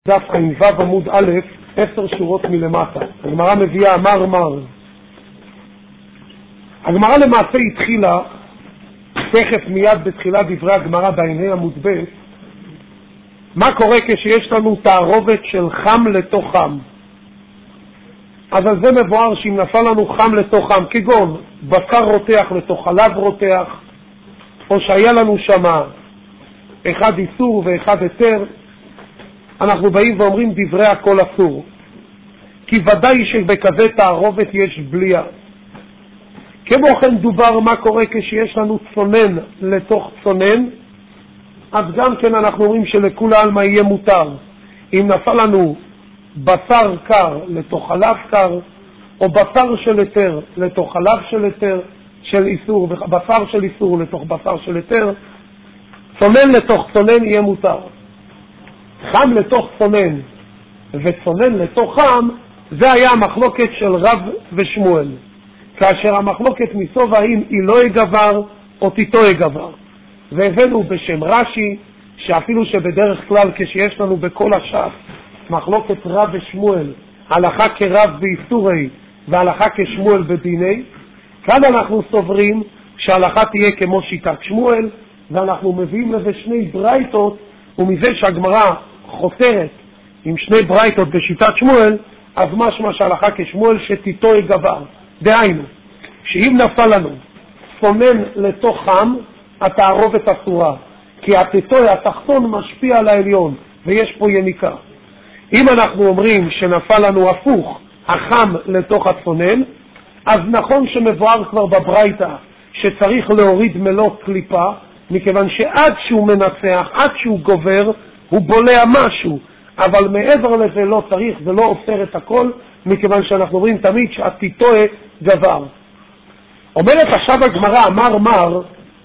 דף ע"ו עמוד א', 10 שורות מלמטה. הגמרא מביאה אמר מר. הגמרא למעשה התחילה, תכף מיד בתחילת דברי הגמרא בעיני עמוד ב', מה קורה כשיש לנו תערובת של חם לתוך חם. אז על זה מבואר שאם נפל לנו חם לתוך חם, כגון בשר רותח לתוך חלב רותח, או שהיה לנו שמה אחד איסור ואחד היתר, אנחנו באים ואומרים דברי הכל אסור, כי ודאי שבכזה תערובת יש בליעה. כמו כן דובר מה קורה כשיש לנו צונן לתוך צונן, אז גם כן אנחנו אומרים שלכולה עלמא יהיה מותר. אם נפל לנו בשר קר לתוך חלב קר, או בשר של היתר לתוך חלב של היתר של איסור, בשר של איסור לתוך בשר של היתר, צונן לתוך צונן יהיה מותר. חם לתוך צונן וצונן לתוך חם, זה היה המחלוקת של רב ושמואל, כאשר המחלוקת מסוב האם היא לא יגבר או תיתו יגבר. והבאנו בשם רש"י שאפילו שבדרך כלל כשיש לנו בכל הש"ס מחלוקת רב ושמואל, הלכה כרב באיסורי והלכה כשמואל בדיני, כאן אנחנו סוברים שההלכה תהיה כמו שיטת שמואל, ואנחנו מביאים לזה שני ברייתות, ומזה שהגמרא חותרת עם שני ברייתות בשיטת שמואל, אז משמע שההלכה כשמואל שתיתו יגבר. דהיינו, שאם נפל לנו צונן לתוך חם, התערובת אסורה, כי התיתוי התחתון משפיע על העליון, ויש פה יניקה. אם אנחנו אומרים שנפל לנו הפוך, החם לתוך הצונן, אז נכון שמבואר כבר בברייתא שצריך להוריד מלוא קליפה, מכיוון שעד שהוא מנצח, עד שהוא גובר, הוא בולע משהו, אבל מעבר לזה לא צריך ולא אוסר את הכל, מכיוון שאנחנו אומרים תמיד שהתיתוי גבר. אומרת עכשיו הגמרא אמר מר,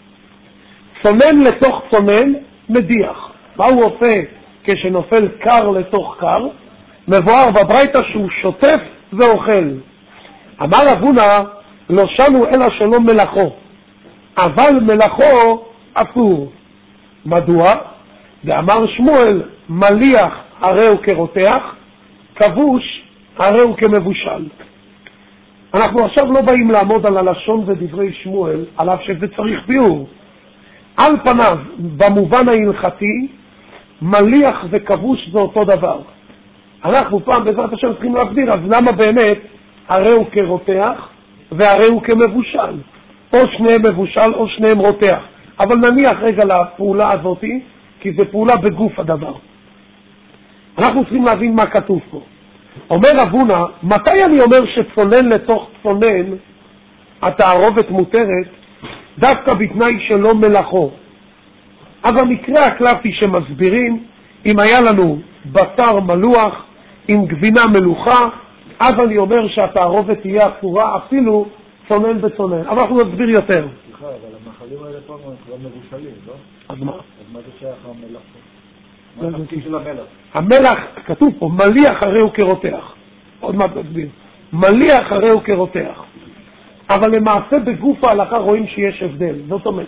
צונן לתוך צונן מדיח. מה הוא עושה כשנופל קר לתוך קר? מבואר בברייתא שהוא שוטף ואוכל. אמר אבונה, לא שנו אלא שלא מלאכו, אבל מלאכו אסור. מדוע? ואמר שמואל, מליח הרי הוא כרותח, כבוש הרי הוא כמבושל. אנחנו עכשיו לא באים לעמוד על הלשון ודברי שמואל, על אף שזה צריך ביאור. על פניו, במובן ההלכתי, מליח וכבוש זה אותו דבר. אנחנו פעם בעזרת השם צריכים להגדיר, אז למה באמת הרי הוא כרותח והרי הוא כמבושל? או שניהם מבושל או שניהם רותח. אבל נניח רגע לפעולה הזאת, כי זה פעולה בגוף הדבר. אנחנו צריכים להבין מה כתוב פה. אומר אבונה, מתי אני אומר שצונן לתוך צונן התערובת מותרת? דווקא בתנאי שלא מלאכו. אז המקרה הקלפי שמסבירים, אם היה לנו בשר מלוח עם גבינה מלוכה, אז אני אומר שהתערובת תהיה אסורה אפילו צונן בצונן. אבל אנחנו נסביר יותר. סליחה, אבל המאכלים האלה פה כבר מבושלים, לא? אז מה? אז מה זה שייך המלח פה? מה התפקיד של המלח? המלח, כתוב פה, מליח הרי הוא כרותח. עוד מעט נסביר. מליח הרי הוא כרותח. אבל למעשה בגוף ההלכה רואים שיש הבדל. זאת אומרת,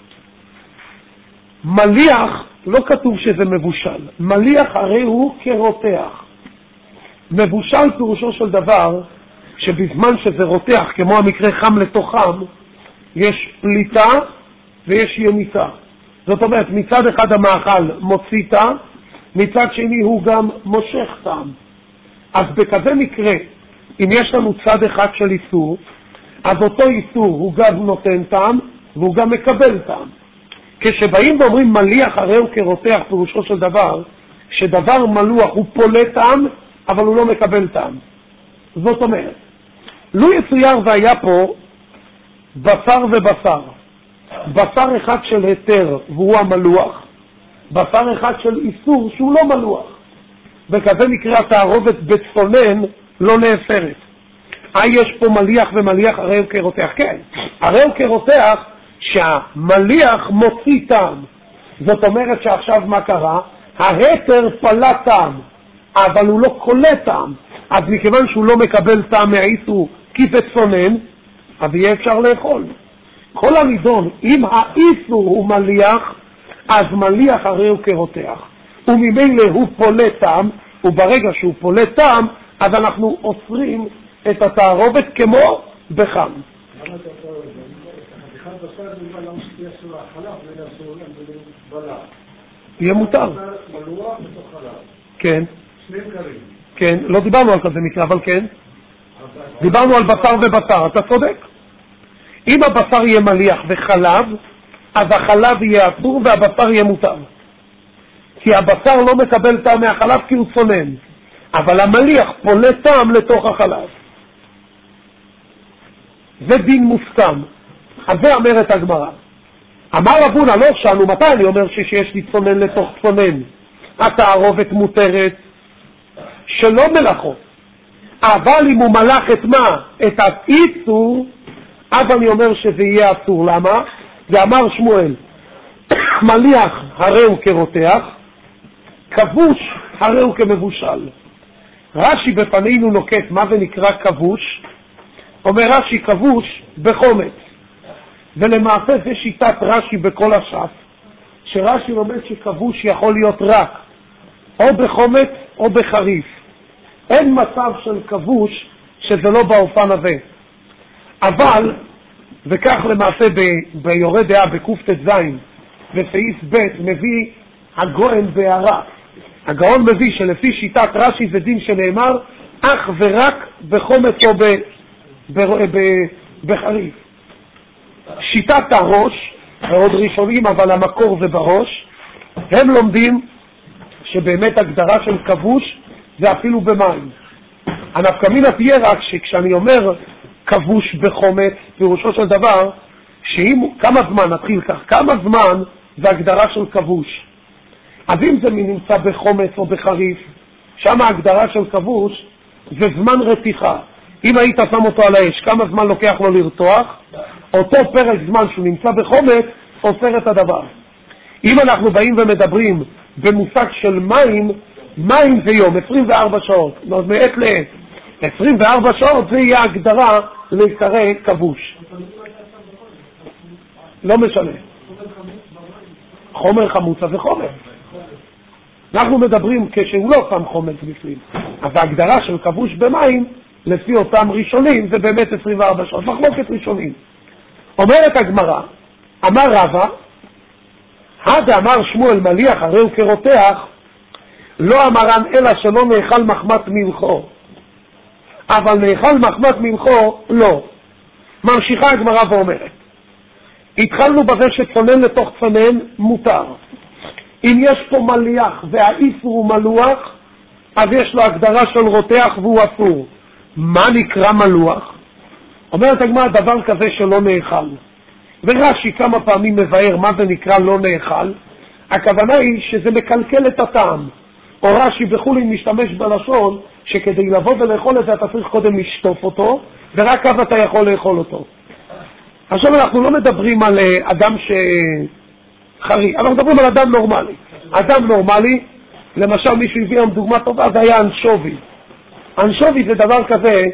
מליח לא כתוב שזה מבושל. מליח הרי הוא כרותח. מבושל פירושו של דבר שבזמן שזה רותח, כמו המקרה חם לתוך חם, יש פליטה ויש יניקה. זאת אומרת, מצד אחד המאכל מוציא טעם, מצד שני הוא גם מושך טעם. אז בכזה מקרה, אם יש לנו צד אחד של איסור, אז אותו איסור הוא גם נותן טעם והוא גם מקבל טעם. כשבאים ואומרים מליח הרי הוא כרותח, פירושו של דבר שדבר מלוח הוא פולה טעם אבל הוא לא מקבל טעם. זאת אומרת, לו יצויר והיה פה בשר ובשר, בשר אחד של היתר והוא המלוח, בשר אחד של איסור שהוא לא מלוח, בכזה מקרה התערובת בצונן לא נאסרת. יש פה מליח ומליח הרי הוא כרותח. כן, הרי הוא כרותח שהמליח מוציא טעם. זאת אומרת שעכשיו מה קרה? ההיתר פלה טעם, אבל הוא לא קולה טעם. אז מכיוון שהוא לא מקבל טעם מהאיסור כי זה צונן, אז יהיה אפשר לאכול. כל הנידון, אם האיסור הוא מליח, אז מליח הרי הוא כרותח. וממילא הוא פולט טעם, וברגע שהוא פולט טעם, אז אנחנו אוסרים את התערובת כמו בחם. למה אתה אומר את זה? חתיכת בשר בלבד למה שתהיה אסור החלב ולאסור בלע. יהיה מותר. מלוח בתוך חלב. כן. שני קרים. כן, לא דיברנו על כזה מקרה, אבל כן. דיברנו על בשר ובשר, אתה צודק. אם הבשר יהיה מליח וחלב, אז החלב יהיה אסור והבשר יהיה מותר. כי הבשר לא מקבל טעם מהחלב כי הוא צונן, אבל המליח פולט טעם לתוך החלב. זה דין מוסכם. אז זה אומרת הגמרא. אמר רבונה, לא שאלנו מתי, אני אומר שיש לי צונן לתוך צונן. התערובת מותרת שלא מלאכות. אבל אם הוא מלאך את מה? את האיסור, אז אני אומר שזה יהיה אסור. למה? ואמר שמואל, מליח הרי הוא כרותח, כבוש הרי הוא כמבושל. רש"י בפנינו נוקט מה זה נקרא כבוש. אומר רש"י כבוש בחומץ, ולמעשה זה שיטת רש"י בכל הש"ס, שרש"י לומד שכבוש יכול להיות רק או בחומץ או בחריף. אין מצב של כבוש שזה לא באופן הזה. אבל, וכך למעשה ביורה דעה בקט"ז וסעיף ב' מביא הגאון בהערה. הגאון מביא שלפי שיטת רש"י זה דין שנאמר אך ורק בחומץ או בחריף. שיטת הראש, ועוד ראשונים אבל המקור זה בראש, הם לומדים שבאמת הגדרה של כבוש זה אפילו במים. הנפקמינה תהיה רק שכשאני אומר כבוש בחומץ, פירושו של דבר, כמה זמן, נתחיל כך, כמה זמן זה הגדרה של כבוש. אז אם זה נמצא בחומץ או בחריף, שם ההגדרה של כבוש זה זמן רתיחה. אם היית שם אותו על האש, כמה זמן לוקח לו לרתוח? אותו פרק זמן שהוא נמצא בחומץ, אוסר את הדבר. אם אנחנו באים ומדברים במושג של מים, מים זה יום, 24 שעות, זאת מעת לעת. 24 שעות זה יהיה הגדרה להיקרא כבוש. לא משנה. חומר חמוצה זה חומר. אנחנו מדברים כשהוא לא שם חומץ בפנים. אז ההגדרה של כבוש במים, לפי אותם ראשונים, זה באמת 24 שעות. מחלוקת ראשונים. אומרת הגמרא, אמר רבא, אמר שמואל מליח הרי הוא כרותח, לא אמרן אלא שלא נאכל מחמת מלכו, אבל נאכל מחמת מלכו לא. ממשיכה הגמרא ואומרת, התחלנו בזה שצונן לתוך צונן מותר. אם יש פה מליח והאיסור הוא מלוח, אז יש לו הגדרה של רותח והוא אסור. מה נקרא מלוח? אומרת הגמרא דבר כזה שלא נאכל. ורש"י כמה פעמים מבאר מה זה נקרא לא נאכל. הכוונה היא שזה מקלקל את הטעם. או רש"י בחולין משתמש בלשון שכדי לבוא ולאכול את זה אתה צריך קודם לשטוף אותו, ורק אז אתה יכול לאכול אותו. עכשיו אנחנו לא מדברים על אדם שחרי, אנחנו מדברים על אדם נורמלי. אדם נורמלי, למשל מישהו הביא לנו דוגמה טובה, זה היה אנשובי. אנשובי זה דבר כזה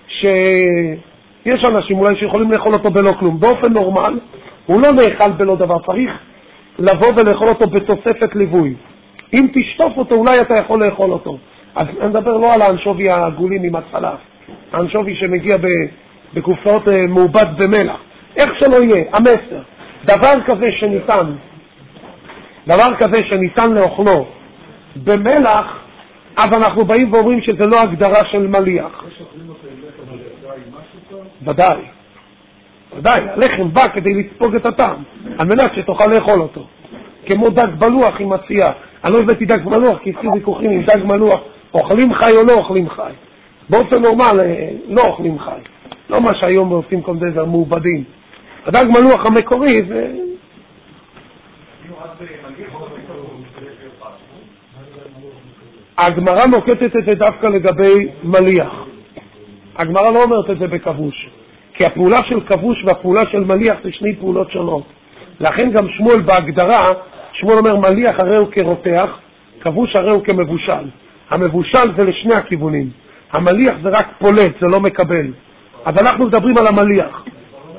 שיש אנשים אולי שיכולים לאכול אותו בלא כלום. באופן נורמל הוא לא נאכל בלא דבר, צריך לבוא ולאכול אותו בתוספת ליווי. אם תשטוף אותו אולי אתה יכול לאכול אותו. אז אני מדבר לא על האנשובי העגולים עם הצלף, האנשובי שמגיע בקופסאות מעובד במלח. איך שלא יהיה, המסר, דבר כזה שניתן לאוכלו במלח, אז אנחנו באים ואומרים שזה לא הגדרה של מליח. ודאי, הלחם בא כדי לספוג את הטעם, על מנת שתוכל לאכול אותו. כמו דג מלוח עם מציאה. אני לא הבאתי דג מלוח, כי עשיתי ויכוחים עם דג מלוח, אוכלים חי או לא אוכלים חי. באופן נורמל לא אוכלים חי. לא מה שהיום עושים כל זה מעובדים. הדג מלוח המקורי זה... הגמרא נוקטת את זה דווקא לגבי מליח. הגמרא לא אומרת את זה בכבוש. כי הפעולה של כבוש והפעולה של מליח זה שני פעולות שונות. לכן גם שמואל בהגדרה, שמואל אומר מליח הרי הוא כרותח, כבוש הרי הוא כמבושל. המבושל זה לשני הכיוונים. המליח זה רק פולט, זה לא מקבל. אז אנחנו מדברים על המליח.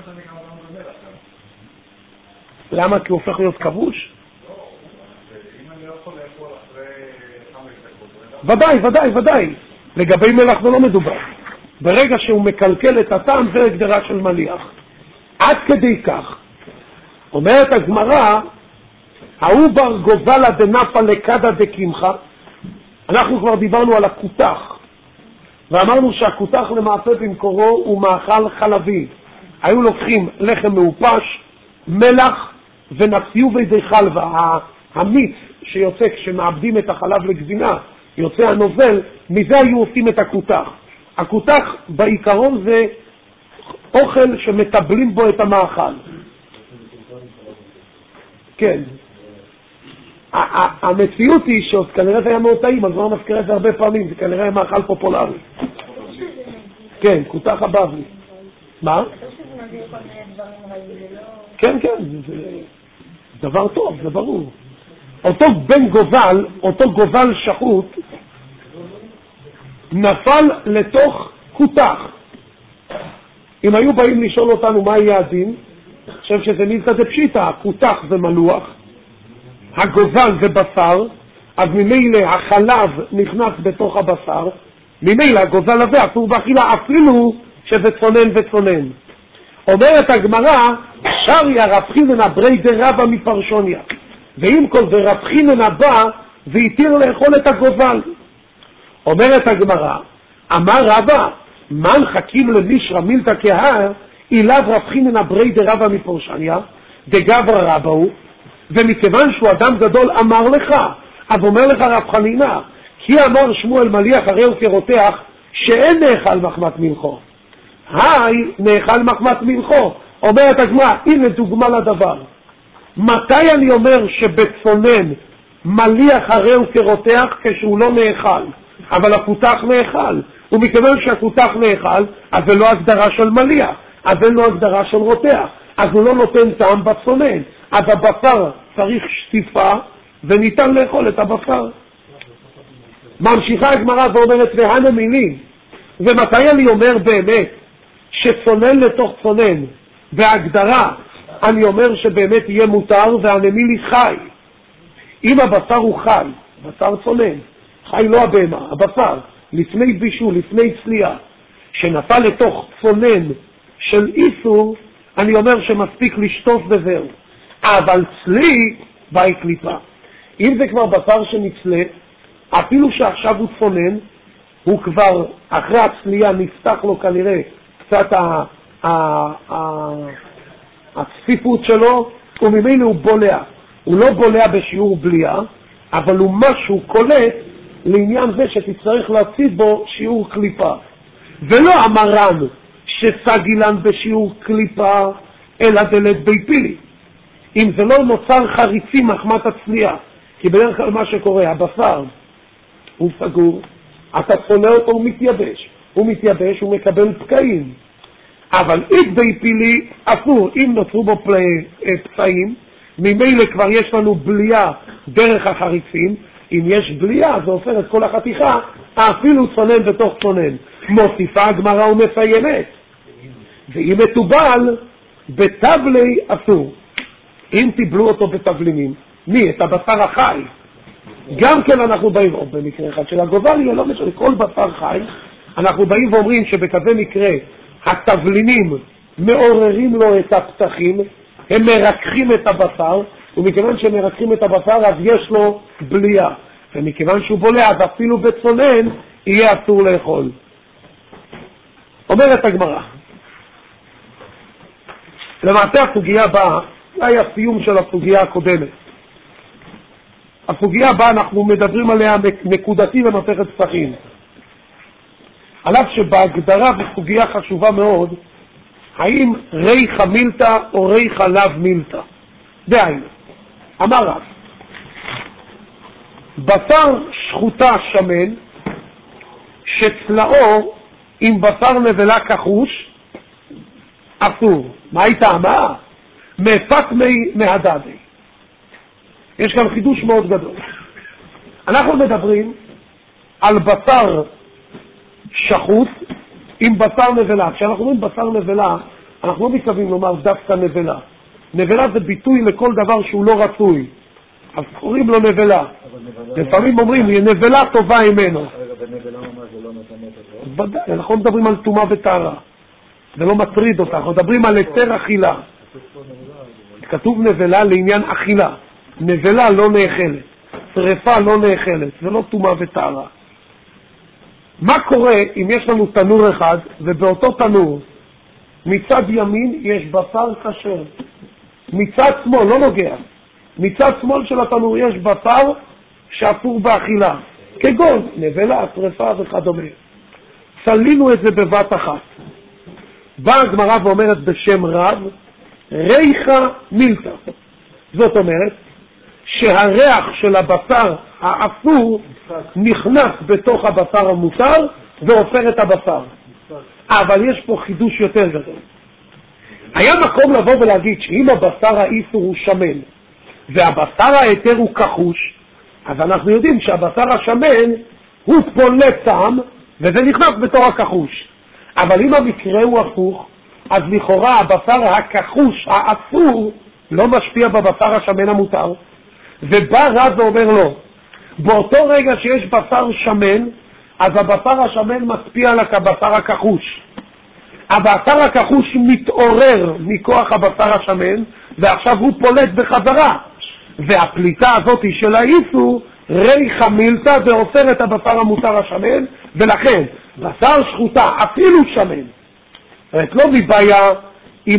למה? כי הוא הופך להיות כבוש? אני לא יכול לאכול אחרי 5 דקות. ודאי. לגבי מלח זה לא מדובר. ברגע שהוא מקלקל את הטעם, זה הגדרה של מליח. עד כדי כך. אומרת הגמרא, ההוא בר גובלה דנפה לקדה דקמחה, אנחנו כבר דיברנו על הכותח, ואמרנו שהכותח למעשה במקורו הוא מאכל חלבי. היו לוקחים לחם מעופש, מלח ונפסיו בידי חלבה, המיץ שיוצא כשמעבדים את החלב לגבינה, יוצא הנוזל, מזה היו עושים את הכותח. הכותח בעיקרון זה אוכל שמטבלים בו את המאכל. כן. המציאות היא שעוד כנראה זה היה מאוד טעים, אז לא נזכר את זה הרבה פעמים, זה כנראה מאכל פופולרי. כן, כותח הבבלי. מה? כן, זה דבר טוב, זה ברור. אותו בן גובל, אותו גובל שחוט, נפל לתוך כותח. אם היו באים לשאול אותנו מה יהיה הדין, אני חושב שזה מילתא דפשיטא, הכותח זה מלוח, הגובל זה בשר, אז ממילא החלב נכנס בתוך הבשר, ממילא הגובל הזה אסור באכילה, אפילו שזה צונן וצונן. אומרת הגמרא, שריה רב חיננה ברי דרבא מפרשוניה, ואם כל דרב חיננה בא והתיר לאכול את הגובל. אומרת הגמרא, אמר רבא, מן חכים למישרא מילתא כהר, אילב רב חיננה ברי דרבא מפרשוניה, דגברא רבא הוא, ומכיוון שהוא אדם גדול אמר לך, אז אומר לך רב חנינא, כי אמר שמואל מליח הרי הוא כרותח, שאין נאכל מחמת מלכו. היי, נאכל מחמת מלכו. אומרת הגמרא, הנה דוגמה לדבר. מתי אני אומר שבצונן מליח הרי הוא כרותח? כשהוא לא נאכל, אבל הכותח נאכל. ומכיוון שהכותח נאכל, אז זה לא הגדרה של מליח, אז זה לא הגדרה של רותח, אז הוא לא נותן טעם בצונן. אז הבשר צריך שטיפה, וניתן לאכול את הבשר. ממשיכה הגמרא ואומרת, והנה מילים, ומתי אני אומר באמת שצונן לתוך צונן, והגדרה, אני אומר שבאמת יהיה מותר, והנמילי חי. אם הבשר הוא חי, בשר צונן, חי לא הבהמה, הבשר, לפני בישול, לפני צלייה, שנפל לתוך צונן של איסור, אני אומר שמספיק לשטוף וזהו. אבל צלי באי קליפה. אם זה כבר בשר שנצלה, אפילו שעכשיו הוא צונן, הוא כבר אחרי הצלייה נפתח לו כנראה קצת הצפיפות שלו, וממילא הוא בולע. הוא לא בולע בשיעור בליעה, אבל הוא משהו קולט לעניין זה שתצטרך להציב בו שיעור קליפה. ולא המרן שסגילן בשיעור קליפה, אלא דלת בי פילי. אם זה לא נוצר חריצים מחמת הצלייה, כי בדרך כלל מה שקורה, הבשר הוא סגור, אתה צונא אותו, הוא מתייבש, הוא מקבל פקעים. אבל אם בי פילי אסור, אם נוצרו בו פצעים, ממילא כבר יש לנו בליעה דרך החריצים, אם יש בליעה זה הופך את כל החתיכה, אפילו צונן בתוך צונן. מוסיפה הגמרא ומסיימת. ואם מטובל, בטבלי אסור. אם תיבלו אותו בתבלינים, מי? את הבשר החי. גם כן אנחנו באים, או במקרה אחד של הגובל, יהיה לא משנה, כל בשר חי, אנחנו באים ואומרים שבכזה מקרה, התבלינים מעוררים לו את הפתחים, הם מרקחים את הבשר, ומכיוון שהם מרקחים את הבשר, אז יש לו בליעה. ומכיוון שהוא בולע, אז אפילו בצונן, יהיה אסור לאכול. אומרת הגמרא, למעשה הסוגיה הבאה, זה היה הסיום של הסוגיה הקודמת. הסוגיה הבאה אנחנו מדברים עליה נקודתי במסכת פסחים. על אף שבהגדרה בסוגיה חשובה מאוד, האם ריחא מילתא או ריחא לאו מילתא. דהיינו, אמר רב, בשר שחוטה שמן, שצלעו עם בשר נבלה כחוש, אסור. מה היא טעמה? מפתמי מהדדי. יש כאן חידוש מאוד גדול. אנחנו מדברים על בשר שחוט עם בשר נבלה. כשאנחנו אומרים בשר נבלה, אנחנו לא מתכוונים לומר דווקא נבלה. נבלה זה ביטוי לכל דבר שהוא לא רצוי. אז קוראים לו נבלה. לפעמים אומרים, נבלה טובה ממנו. רגע, בנבלה ממש זה לא מטמא את זה? אנחנו מדברים על טומאה וטהרה. זה לא מטריד אותה, אנחנו מדברים על היתר אכילה. כתוב נבלה לעניין אכילה. נבלה לא נאכלת, שריפה לא נאכלת, זה לא טומאה וטהרה. מה קורה אם יש לנו תנור אחד, ובאותו תנור מצד ימין יש בשר כשר, מצד שמאל, לא נוגע, מצד שמאל של התנור יש בשר שאסור באכילה, כגון נבלה, שריפה וכדומה. צלינו את זה בבת אחת. באה הגמרא ואומרת בשם רב, ריחה מילתא. זאת אומרת שהריח של הבשר האסור נכנס בתוך הבשר המותר ואופר את הבשר. אבל יש פה חידוש יותר גדול. היה מקום לבוא ולהגיד שאם הבשר האיסור הוא שמן והבשר היתר הוא כחוש, אז אנחנו יודעים שהבשר השמן הוא פולט טעם וזה נכנס בתור הכחוש. אבל אם המקרה הוא הפוך, אז לכאורה הבשר הכחוש האסור לא משפיע בבשר השמן המותר. ובא רב ואומר לו, באותו רגע שיש בשר שמן, אז הבשר השמן משפיע על הבשר הכחוש. הבשר הכחוש מתעורר מכוח הבשר השמן, ועכשיו הוא פולט בחזרה. והפליטה הזאת של האיסור, ריחה מילתא, ואופר את הבשר המותר השמן, ולכן בשר שחוטה, אפילו שמן, לא מבעיה אם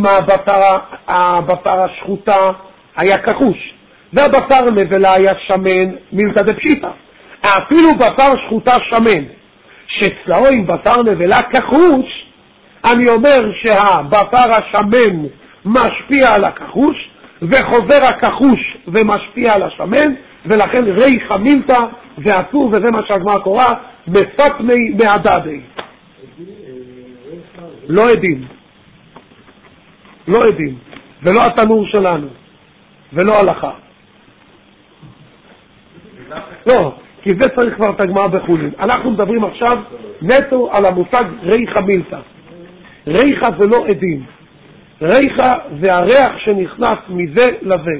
הבשר השחוטה היה כחוש, והבשר נבלה היה שמן מילתא דפשיטא. אפילו בשר שחוטה שמן, שצלעו עם בשר נבלה כחוש, אני אומר שהבשר השמן משפיע על הכחוש, וחוזר הכחוש ומשפיע על השמן, ולכן ריחה מילתא ואסור, וזה מה שהגמרא קורא מפטמי מהדדי. לא עדים. לא עדים. ולא התנור שלנו. ולא הלכה. לא, כי זה צריך כבר את הגמרא בחולין. אנחנו מדברים עכשיו נטו על המושג ריחה מילתא. ריחה זה לא עדים. ריחה זה הריח שנכנס מזה לזה.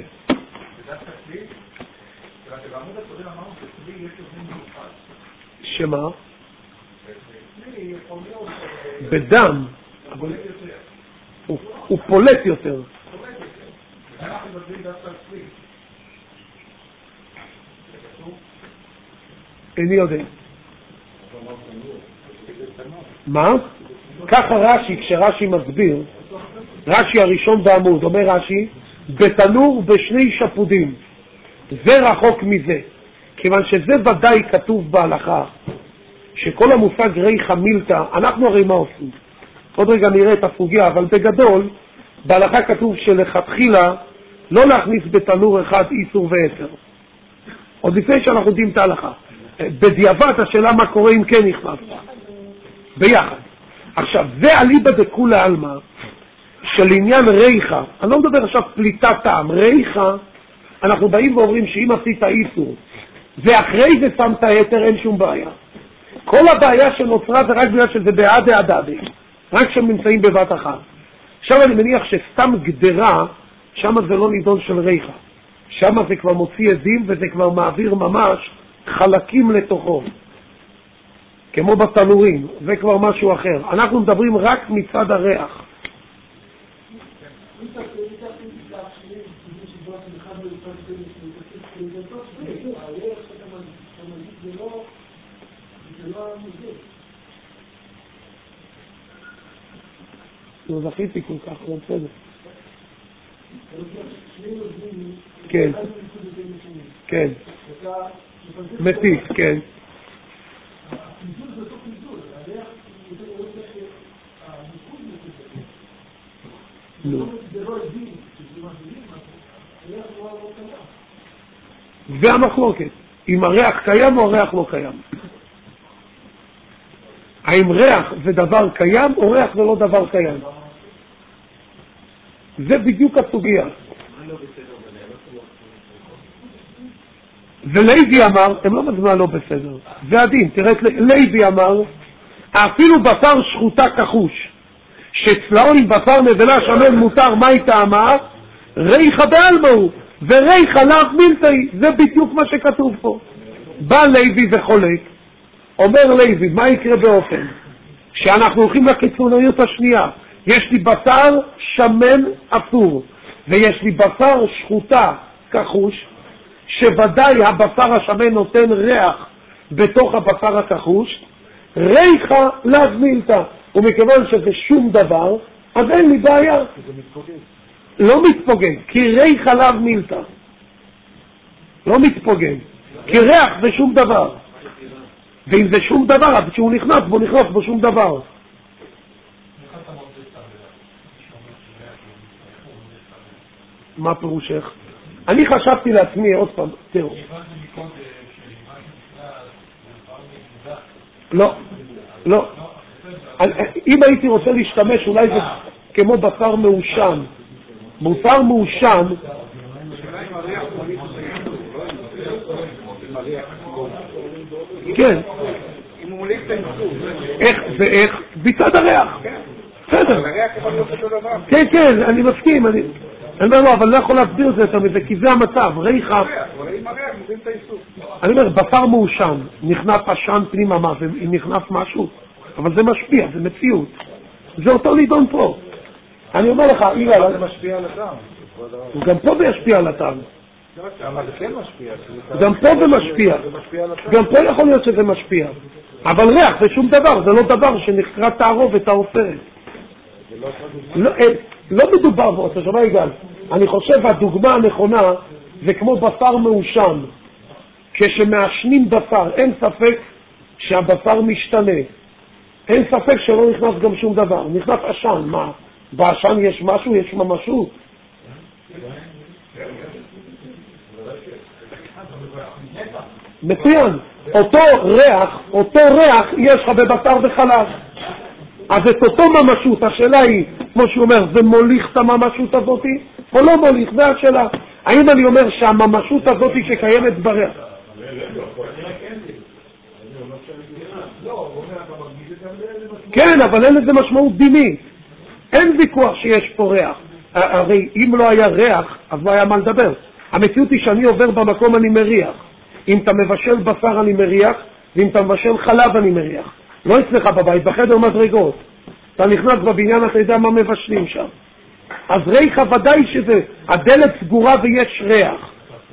שמה? בדם. הוא פולט יותר. איני יודע. מה? ככה רש"י, כשרש"י מסביר, רש"י הראשון בעמוד, אומר רש"י, בתנור בשני שפודים. זה רחוק מזה. כיוון שזה ודאי כתוב בהלכה, שכל המושג ריחה מילתא, אנחנו הרי מה עושים? עוד רגע נראה את הסוגיה, אבל בגדול, בהלכה כתוב שלכתחילה לא להכניס בתנור אחד איסור ויתר. עוד לפני שאנחנו יודעים את ההלכה. בדיעבד השאלה מה קורה אם כן נכנס. ביחד. עכשיו, זה אליבא דכולי עלמא, של עניין ריחה, אני לא מדבר עכשיו פליטת טעם, ריחה, אנחנו באים ואומרים שאם עשית איסור, ואחרי זה שמת היתר, אין שום בעיה. כל הבעיה שנוצרה זה רק בגלל שזה בעדי הדדי, רק שהם נמצאים בבת אחת. עכשיו אני מניח שסתם גדרה, שם זה לא נידון של ריחה. שם זה כבר מוציא עדים וזה כבר מעביר ממש חלקים לתוכו. כמו בתנורים, זה כבר משהו אחר. אנחנו מדברים רק מצד הריח. לא זכיתי כל כך, לא בסדר. כן. כן. מתיק, כן. לא. והמחלוקת, אם הריח קיים או הריח לא קיים. האם ריח זה דבר קיים או ריח זה לא דבר קיים? זה בדיוק הסוגיה. ולייבי אמר, הם לא מזמן לא בסדר, זה הדין, תראה, לייבי אמר, אפילו בשר שחוטה כחוש, שצלעו עם בשר נבלה שמן מותר, מה היא טעמה? ריחה בעלמא הוא, ורי חלב מילתאי, זה בדיוק מה שכתוב פה. בא לוי וחולק, אומר לוי, מה יקרה באופן? שאנחנו הולכים לקיצוניות השנייה, יש לי בשר שמן אסור, ויש לי בשר שחוטה כחוש, שוודאי הבשר השמן נותן ריח בתוך הבשר הכחוש, ריחה לאו מילתא, ומכיוון שזה שום דבר, אז אין לי בעיה. זה מתפוגג. לא מתפוגג, כי ריחה לאו מילתא. לא מתפוגג, כי ריח זה שום דבר. ואם זה שום דבר, אז כשהוא נכנס בו, נכנס בו שום דבר. מה פירושך? אני חשבתי לעצמי, עוד פעם, תראו. לא, לא. אם הייתי רוצה להשתמש, אולי זה כמו בשר מעושן. בשר מעושן, כן. אם הוא מוליק את האיסור. איך ואיך? ביצד הריח. בסדר. הריח יכול להיות אותו דבר. כן, כן, אני מסכים. אני אומר לו, אבל לא יכול להסביר את זה, כי זה המצב. ריחה. אבל אם הריח מוליק את האיסור. אני אומר, בשר מעושן, נכנס עשן פנימה, מה, נכנס משהו, אבל זה משפיע, זה מציאות. זה אותו נידון פה. אני אומר לך, אילה, זה משפיע על הטעם. גם פה זה ישפיע על הטעם. אבל זה כן משפיע. גם פה זה משפיע. גם פה יכול להיות שזה משפיע. אבל ריח זה שום דבר, זה לא דבר שנחקרה תערובת העופרת. לא מדובר בו, אתה שומע יגאל? אני חושב הדוגמה הנכונה זה כמו בשר מעושן. כשמעשנים בשר, אין ספק שהבשר משתנה. אין ספק שלא נכנס גם שום דבר. נכנס עשן, מה? בעשן יש משהו, יש ממשות. מצוין. אותו ריח יש לך בבשר וחלב. אז את אותו ממשות, השאלה היא, כמו שהוא אומר, זה מוליך את הממשות הזאת או לא מוליך? זה השאלה. האם אני אומר שהממשות הזאת שקיימת בריח? כן, אבל אין לזה משמעות דימית. אין ויכוח שיש פה ריח. הרי אם לא היה ריח, אז לא היה מה לדבר. המציאות היא שאני עובר במקום אני מריח. אם אתה מבשל בשר אני מריח, ואם אתה מבשל חלב אני מריח. לא אצלך בבית, בחדר מדרגות. אתה נכנס בבניין, אתה יודע מה מבשלים שם. אז ריחה ודאי שזה, הדלת סגורה ויש ריח.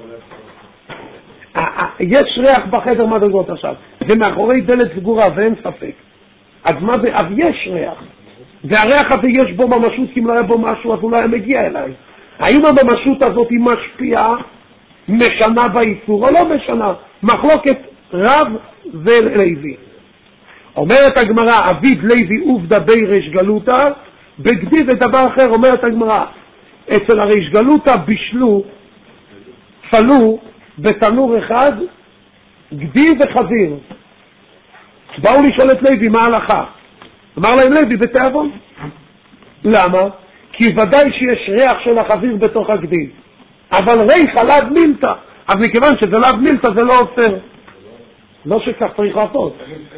יש ריח בחדר מדרגות עכשיו, ומאחורי דלת סגורה ואין ספק. אז מה זה? אז יש ריח. והריח הזה יש בו ממשות, כי אם לא היה בו משהו, אז הוא לא היה מגיע אליי. האם הממשות הזאת היא משפיעה, משנה באיסור או לא משנה? מחלוקת רב ולוי. אומרת הגמרא, אביד לוי עובדא בי ריש גלותא, בגדי זה דבר אחר. אומרת הגמרא, אצל הריש גלותא בישלו, פלו בתנור אחד, גדי וחזיר. באו לשאול את לוי מה ההלכה. אמר להם לוי בתיאבון. למה? כי ודאי שיש ריח של החזיר בתוך הגדי, אבל ריחה לאו מילתא. אז מכיוון שזה לאו מילתא זה לא אוסר. לא שכך צריך לעשות.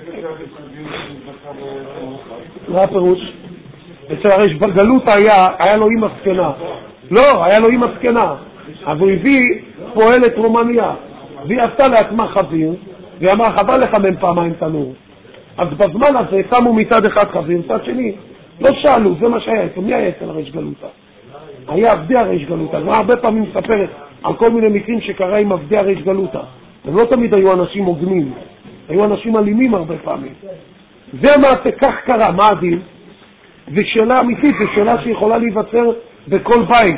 מה הפירוש? אצל הריש גלותא היה לו אמא זקנה. לא, היה לו אמא זקנה. אז הוא הביא פועלת רומניה, והיא עשתה לעצמה חזיר, והיא אמרה, חבל לך מהם פעמיים תנור. אז בזמן הזה שמו מצד אחד חזיר, מצד שני לא שאלו, זה מה שהיה. מי היה אצל הריש גלותא? היה עבדי הריש גלותא. כבר הרבה פעמים מספרת על כל מיני מקרים שקרה עם עבדי הריש גלותא. הם לא תמיד היו אנשים הוגנים, היו אנשים אלימים הרבה פעמים. זה המעשה, כך קרה, מה הדין? ושאלה אמיתית, זו שאלה שיכולה להיווצר בכל בית.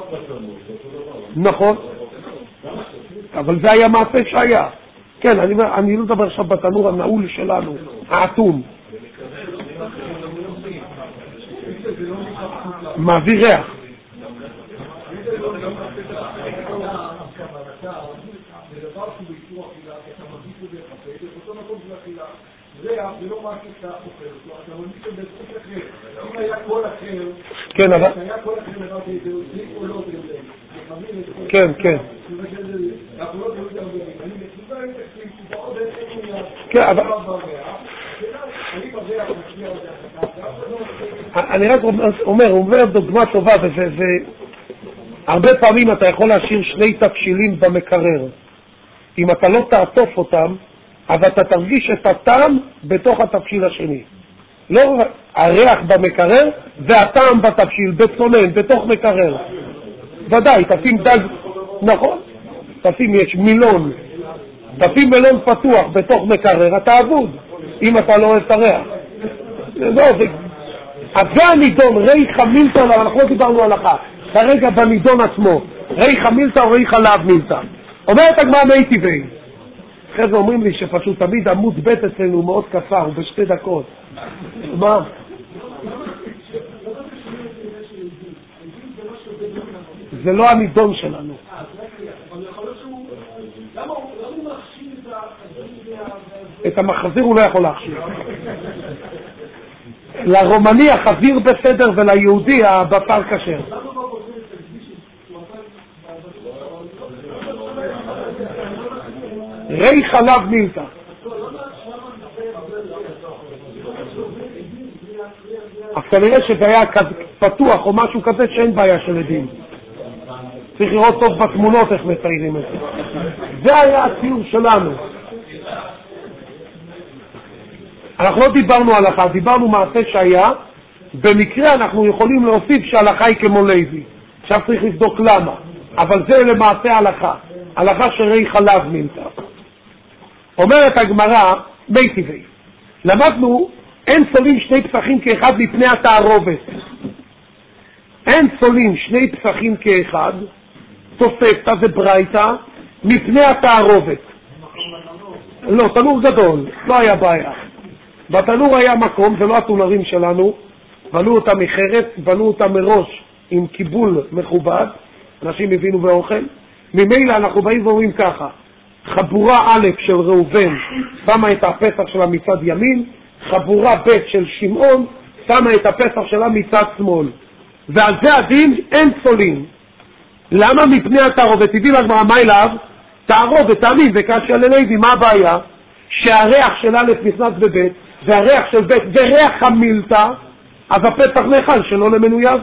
נכון, אבל זה היה מעשה שהיה. כן, אני לא מדבר עכשיו בתנור הנעול שלנו, האטום. מעביר ריח. כן, אבל... כן, כן. כן, אבל... אני רק אומר דוגמה טובה, הרבה פעמים אתה יכול להשאיר שני תבשילים במקרר. אם אתה לא תעטוף אותם, אבל אתה תרגיש את הטעם בתוך התבשיל השני. לא הריח במקרר והטעם בתבשיל, בצונן, בתוך מקרר. ודאי, תשים דג, נכון? תשים, יש מילון. תשים מילון פתוח בתוך מקרר, אתה אבוד, אם אתה לא אוהב את הריח. אז זה הנידון, ריחא מילתא, אנחנו לא דיברנו הלכה. כרגע בנידון עצמו, ריחא מילתא או ריחא לאו מילתא. אומרת הגמרא מי טבעי. אחרי זה אומרים לי שפשוט תמיד עמוד ב' אצלנו מאוד קצר, הוא בשתי דקות. מה? זה לא הנידון שלנו. את המחזיר הוא לא יכול להכשיר. לרומני החזיר בסדר וליהודי הבשר כשר. ריחא לאו מילתא. אז כנראה שזה היה פתוח או משהו כזה שאין בעיה של עדים. צריך לראות טוב בתמונות איך מציירים את זה. זה היה הציור שלנו. אנחנו לא דיברנו הלכה, דיברנו מעשה שהיה. במקרה אנחנו יכולים להוסיף שההלכה היא כמו לוי. עכשיו צריך לבדוק למה. אבל זה למעשה הלכה. הלכה שריחא לאו מילתא. אומרת הגמרא, מי טבעי. למדנו, אין סולים שני פסחים כאחד מפני התערובת. אין סולים שני פסחים כאחד, תוספתא זה ברייתא, מפני התערובת. לא, תנור גדול, לא היה בעיה. בתנור היה מקום, זה לא התונרים שלנו, בנו אותם מחרץ, בנו אותם מראש עם קיבול מכובד, אנשים הבינו באוכל. ממילא אנחנו באים ואומרים ככה, חבורה א' של ראובן שמה את הפסח שלה מצד ימין, חבורה ב' של שמעון שמה את הפסח שלה מצד שמאל. ועל זה הדין אין סולים. למה? מפני התערובת. תביא לגמרא מה אליו? תערובת, תאמין, וקשיא ללוי, מה הבעיה? שהריח של א' נכנס בב' והריח של ב' וריח המילתא, אז הפסח נאכל שלא למנויו.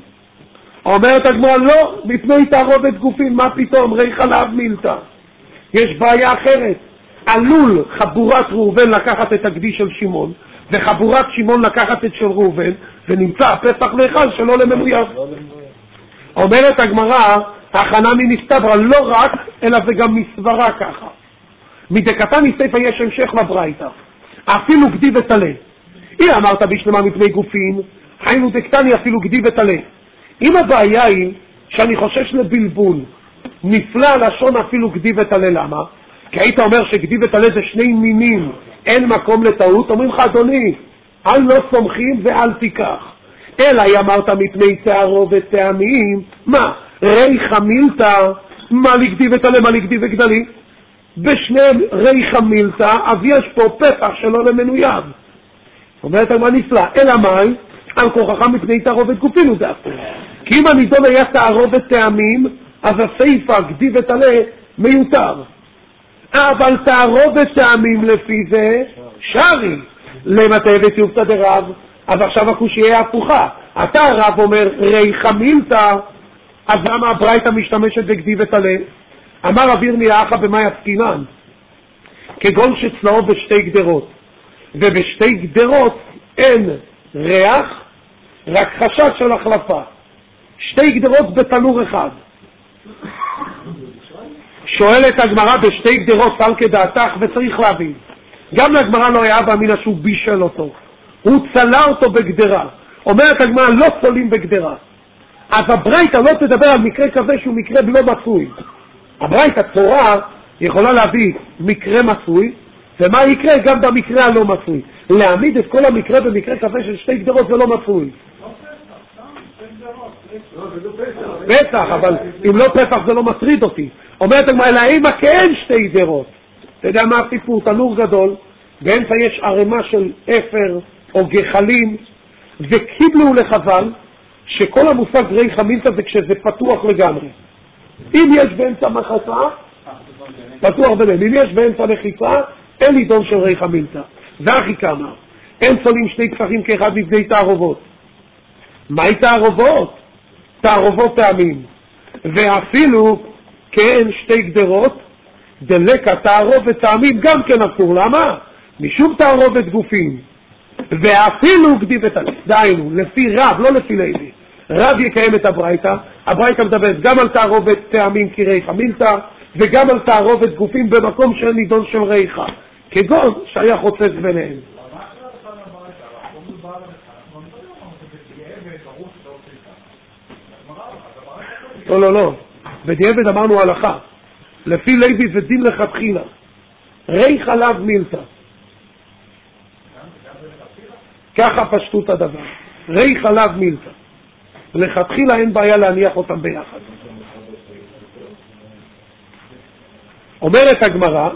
אומרת הגמרא, לא, מפני תערובת גופים, מה פתאום, ריחא לאו מילתא. יש בעיה אחרת. עלול חבורת ראובן לקחת את הגדי של שמעון, וחבורת שמעון לקחת את של ראובן, ונמצא הפסח נאכל שלא למנויו. אומרת הגמרא, הכנה מנסתברא, לא רק, אלא זה גם מסברה ככה. מדקתא מסייפא יש המשך לברייתא. אפילו גדי ותלה. אם אמרת בשלמה מפני גופים, היינו דקתני אפילו גדי ותלה. אם הבעיה היא שאני חושש לבלבול, נפלא לשון אפילו גדי ותלה. למה? כי היית אומר שגדי ותלה זה שני מינים, אין מקום לטעות. אומרים לך, אדוני, אל לא סומכים ואל תיקח. אלא היא אמרת מפני תערובת טעמים, מה? ריחא מילתא, מה לגדי ותלה, מה לגדי וגדלי? בשניהם ריחא מילתא, אז יש פה פסח שלא למנויו. אומרת מה נפלא, אלא מה? על כוחך מפני תערובת גופין הוא דווקא. כי אם הנידון היה תערובת טעמים, אז הסיפא גדי ותלה מיותר. אבל תערובת טעמים לפי זה שרי. למתי וטיובתא דרב, אז עכשיו הקושיה הפוכה. אתה הרב אומר ריחא מילתא, אז למה הברייתא משתמשת בגדי ותלה? אמר רבי ירמיה אחא במאי עסקינן, כגון שצלעו בשתי גדרות, ובשתי גדרות אין ריח, רק חשש של החלפה. שתי גדרות בתנור אחד. שואלת הגמרא בשתי גדרות סל כדעתך, וצריך להבין. גם לגמרא לא היה באמינה שהוא בישל אותו. הוא צלה אותו בגדרה. אומרת הגמרא לא צולים בגדרה. אז הברייתא לא תדבר על מקרה כזה שהוא מקרה לא מצוי. הברייתא תורה יכולה להביא מקרה מצוי, ומה יקרה גם במקרה הלא מצוי. להעמיד את כל המקרה במקרה כזה של שתי גדרות זה לא מצוי. פסח, אבל אם לא פסח זה לא מטריד אותי. אומרת הגמרא, אלא אימא כן שתי גדרות. אתה יודע מה הסיפור? תנור גדול, באמצע יש ערימה של אפר או גחלים, וקיבלו לחבל שכל המושג ריחא מילתא זה כשזה פתוח לגמרי. אם יש באמצע מחסה, פתוח ביניהם. אם יש באמצע מחיצה, אין נידון של ריחא מילתא. ואחי כמה, אין צולים שני פסחים כאחד מפני תערובות. מהי תערובות? תערובות טעמים. ואפילו כאין שתי גדרות, דלקה תערובת טעמים גם כן אסור. למה? משום תערובת גופים. ואפילו גדיב את דיינו, לפי רב, לא לפי לוי. רב יקיים את הברייתא, הברייתא מדברת גם על תערובת טעמים כריחא מילתא, וגם על תערובת גופים במקום של נידון של ריחא, כגון שהיה חוצץ ביניהם. לא, בדיעבד אמרנו הלכה, לפי לוי ודין לכתחילה, ריחא לאו מילתא, ככה פשטות הדבר, ריחא לאו מילתא, לכתחילה אין בעיה להניח אותם ביחד. אומרת הגמרא,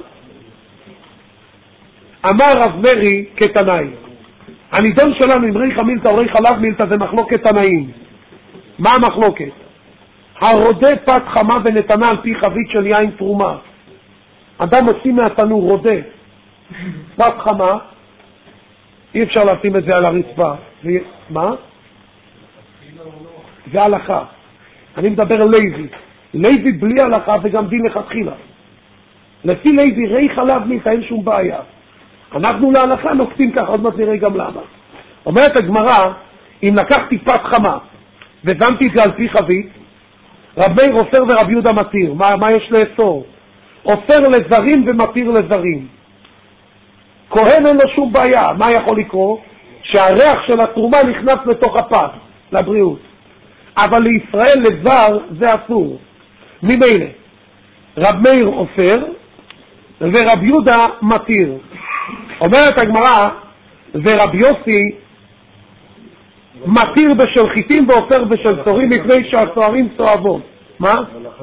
אמר רב מרי כתנאי, הנידון שלנו עם ריחא מילתא או ריחא לאו מילתא זה מחלוקת תנאים. מה המחלוקת? הרודה פת חמה ונתנה על פי חבית של יין תרומה. אדם משים מהתנור רודה פת חמה, אי אפשר לשים את זה על הרצפה. מה? זה הלכה. אני מדבר על לוי. לוי בלי הלכה וגם דין לכתחילה. לפי לוי ריחא לאו מילתא אין שום בעיה. אנחנו להלכה נוקטים כך, עוד מעט נראה גם למה. אומרת הגמרא, אם לקחתי פת חמה וזמתי את זה על פי חבית, רב מאיר אוסר ורב יהודה מתיר. מה יש לאסור? אוסר לזרים ומתיר לזרים. כהן אין לו שום בעיה. מה יכול לקרות? שהריח של התרומה נכנס לתוך הפת, לבריאות. אבל לישראל לזר זה אסור. ממילא רב מאיר אוסר ורב יהודה מתיר. אומרת הגמרא, ורב יוסי מתיר בשל חיטים ואוסר בשל צורים מפני שהצוערים צועבות. מה?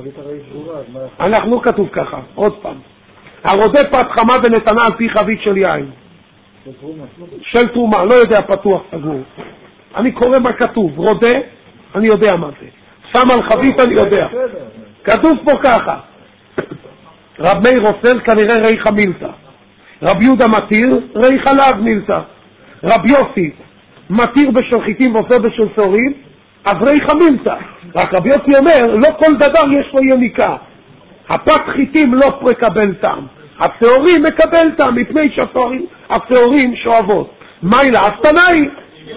אנחנו כתוב ככה, עוד פעם. הרודה פת חמה ונתנה על פי חבית של יין. של תרומה, לא יודע, פתוח, סגור. אני קורא מה כתוב, רודה, אני יודע מה זה. שם על חבית, אני יודע. כתוב פה ככה. רב מאיר אוסר כנראה ריחא מילתא. רב יהודה מתיר ריחא לאו מילתא. רב יוסי מתיר בשל חיטים ואוסר בשל צורים, אז ריחא מילתא. רק רב יוסי אומר, לא כל דבר יש לו יניקה. הפת חיטים לא מקבל טעם, הצהורים מקבל טעם, מפני שהצהורים שואבות. מה אילה? אסתנאי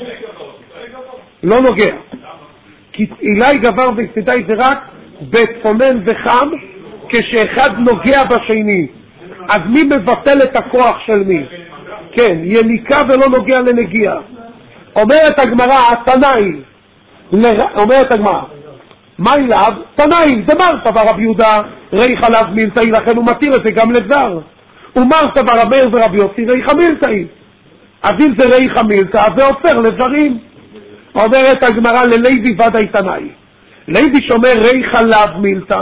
לא נוגע, כי אילי גבר וסתדאי זה רק בצונן וחם, כשאחד נוגע בשני. אז מי מבטל את הכוח של מי? כן, יניקה ולא נוגע לנגיע. אומרת הגמרא, התנאי, אומרת הגמרא, מה אליו? תנאי, דמר סבר רב יהודה ריחא לאו מילתא, לכן הוא מתיר את זה גם לזר. ומר סבר רב מאיר ורב יוסי ריחא מילתא. אז אם זה ריחא מילתא, אז זה אוסר לזרים. אומרת הגמרא, ללוי ודאי תנאי. לוי שאומר ריחא לאו מילתא,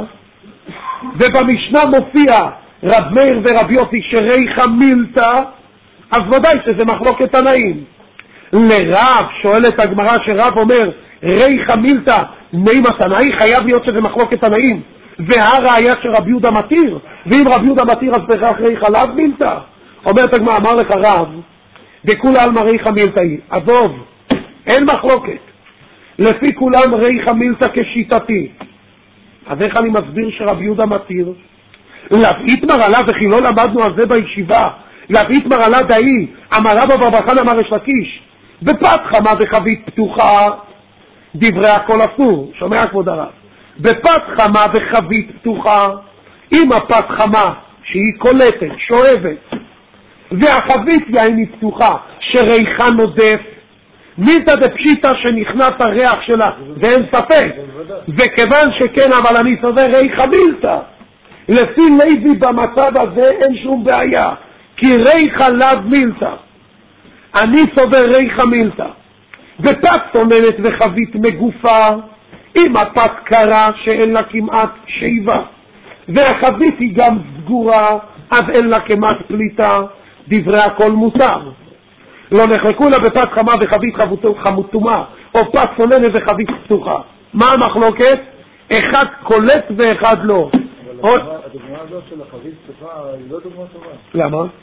ובמשנה מופיע רב מאיר ורב יוסי שריחא מילתא, אז ודאי שזה מחלוקת תנאים. לרב שואלת הגמרא שרב אומר ריחא מילתא נימא תנאי, חייב להיות שזה מחלוקת תנאים, והראיה שרב יהודה מתיר, ואם רב יהודה מתיר אז בהכרח ריחא לאו מילתא. אומרת הגמרא, אמר לך רב דכולי עלמא ריחא מילתא, עזוב, אין מחלוקת, לפי כולם ריחא מילתא כשיטתי. אז איך אני מסביר שרב יהודה מתיר? להבאיתמר עלה, וכי לא למדנו על זה בישיבה, להבאיתמר עלה דאי, אמר רבא בר בחן אמר ריש לקיש, בפת חמה וחבית פתוחה דברי הכל אסור. שומע כבוד הרב? בפת חמה וחבית פתוחה, אם הפת חמה שהיא קולטת, שואבת, והחבית יין היא פתוחה שריחה נודף, מיתא דפשיטא שנכנס הריח שלה, ואין ספק, וכיוון שכן אבל אני סובר ריחא מילתא, לפי לוי במצב הזה אין שום בעיה, כי ריחא לאו מילתא. אני סובר ריחא מילתא. ופת צוננת וחבית מגופה, אם הפת קרה שאין לה כמעט שאיבה, והחבית היא גם סגורה, אז אין לה כמעט פליטה, דברי הכל מותר. לא נחלקו לה בפת חמה וחבית חמוטומה, או פת צוננת וחבית פתוחה. מה המחלוקת? אחד קולט ואחד לא. הדוגמה הזאת של החבית פתוחה היא לא דוגמה טובה. למה?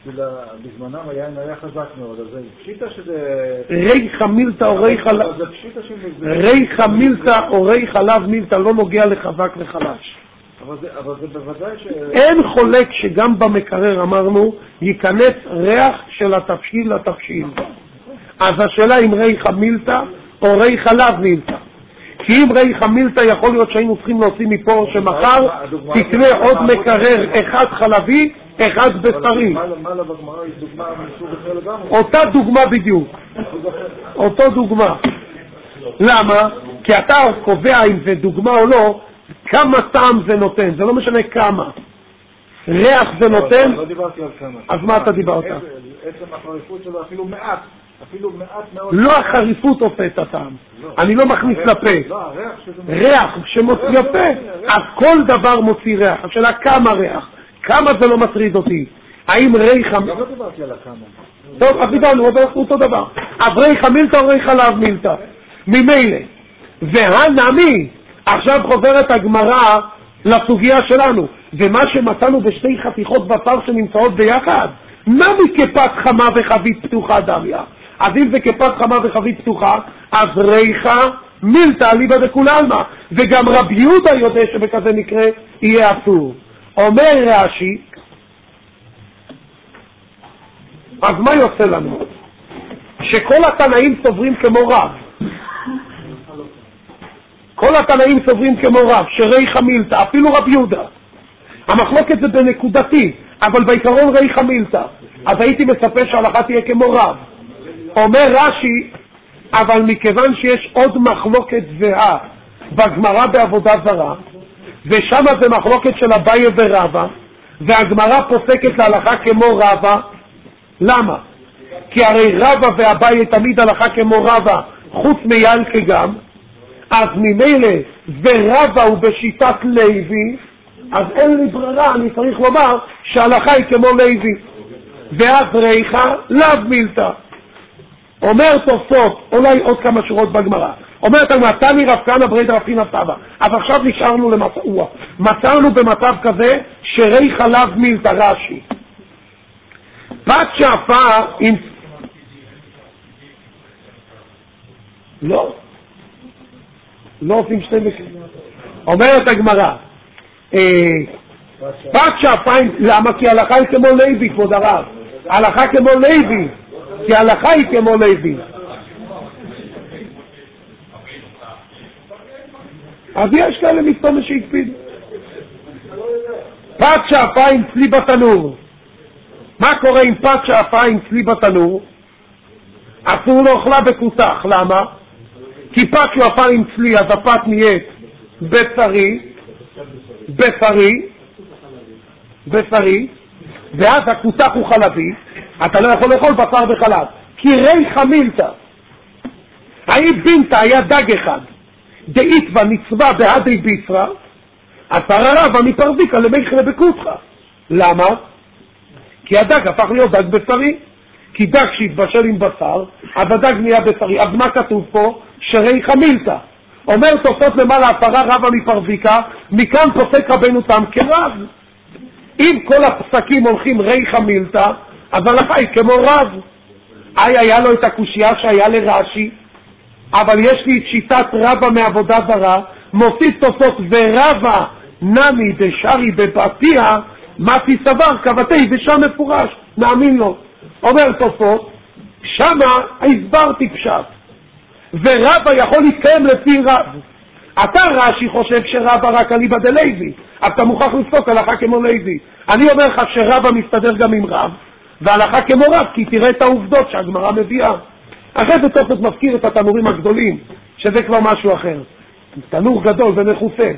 בזמנם היין היה חזק מאוד, אז זה פשיטה שזה... ריחה מילתא או ריחה... ריחה מילתא או ריחה לאו מילתא לא נוגע לחזק וחלש. אבל זה בוודאי ש... אין חולק שגם במקרר אמרנו ייכנס ריח של התבשיל לתבשיל. אז השאלה אם ריחה מילתא או ריחה לאו מילתא. כי אם ריחה מילתא יכול להיות שהיינו צריכים להוציא מפה שמחר תקנה עוד מקרר אחד חלבי, אחד בשרי. אותה דוגמה בדיוק. אותו דוגמה. למה? כי אתה קובע אם זה דוגמה או לא, כמה טעם זה נותן. זה לא משנה כמה. ריח זה נותן. לא דיברתי על כמה. אז מה אתה דיברת? עצם החריפות שלו אפילו מעט מאוד. לא החריפות עושה את הטעם. אני לא מכניס לפה. לא, הריח שזה... ריח שמוציא יפה. אז כל דבר מוציא ריח. השאלה כמה ריח. כמה זה לא מטריד אותי. האם ריחה... לא דיברתי על הכמה. טוב, אז דיברנו, אבל אנחנו אותו דבר. אז ריחה מילתא או ריחה לאו מילתא. ממילא. והנמי, עכשיו חוזרת הגמרא לסוגיה שלנו. ומה שמצאנו בשתי חתיכות בשר שנמצאות ביחד, נמי כפת חמה וחבית פתוחה דריה. אז אם זה כפת חמה וחבית פתוחה, אז ריחה מילתא אליבא דכוללמא. וגם רבי יהודה יודע שבכזה מקרה יהיה אסור. אומר רש"י, אז מה יוצא לנו? שכל התנאים סוברים כמו רב. כל התנאים סוברים כמו רב, שריחה מילתא, אפילו רבי יהודה. המחלוקת זה בנקודתי, אבל בעיקרון ריחה מילתא. אז הייתי מצפה שההלכה תהיה כמו רב. אומר רש"י, אבל מכיוון שיש עוד מחלוקת זהה בגמרא בעבודה זרה, ושם זה מחלוקת של אביי ורבא, והגמרא פוסקת להלכה כמו רבא. למה? כי הרי רבא ואביי תמיד הלכה כמו רבא, חוץ מיילקה גם. אז ממילא ורבא הוא בשיטת לוי, אז אין לי ברירה, אני צריך לומר שההלכה היא כמו לוי. ואז ריחה לאו מילתא. אומר תוספות, אולי עוד כמה שורות בגמרא, אומרת הגמרא, תני רב כהנא ברי רב חייא סבא. אז עכשיו נשארנו מצאנו במצב כזה שריחה לאו מילתא. רש"י, פת שאפה עם... לא עושים שתי מקרים. אומרת הגמרא, פת שאפה עם... למה? כי ההלכה היא כמו לוי, כבוד הרב. ההלכה כמו לוי, כי ההלכה היא כמו לוי. אז יש כאלה מסתום שהקפיד. פת שאפה עם צלי בתנור. מה קורה עם פת שאפה עם צלי בתנור? אסור לאוכלה בכוסח. למה? כי פת שאפה עם צלי, אז הפת נהיית בשרי, ואז הכוסח הוא חלבי. אתה לא יכול לאכול בשר וחלב, כי ריחה מילתא. האם בינתא היה דג אחד, דאיתבא נצבע בהדי ביסרא, אסר רבא מפרדיקא למיכרא בכוסחא. למה? כי הדג הפך להיות דג בשרי. כי דג שהתבשל עם בשר, אז הדג נהיה בשרי. אז מה כתוב פה? שריחה מילתא. אומר תוספות למעלה, אסר רבא מפרדיקא, מכאן פוסק רבנו תם כרב. אם כל הפסקים הולכים ריחה מילתא, אז הלכה היא כמו רב. היה לו את הקושייה שהיה לרש"י, אבל יש לי את שיטת רבא מעבודה זרה, מוסיף תוספות ורבא נמי דשרי בבתיה, מתי סבר כבתי, ושם מפורש, נאמין לו. אומר תוספות, שמה הסברתי פשט, ורבא יכול להתקיים לפי רב. אתה רש"י חושב שרבא רק אליבא דלוי, אז אתה מוכרח לפסוק הלכה כמו לוי. אני אומר לך שרבא מסתדר גם עם רב, והלכה כמו רב, כי תראה את העובדות שהגמרא מביאה. אחרי זה תוספות מזכיר את התנורים הגדולים, שזה כבר משהו אחר. תנור גדול ומכוסה.